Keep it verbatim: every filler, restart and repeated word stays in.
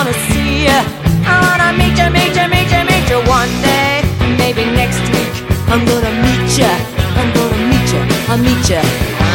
wanna see ya. I wanna meet ya, meet ya, meet ya, meet ya one day. Maybe next week I'm gonna meet ya. I'm gonna meet ya, I'll meet ya.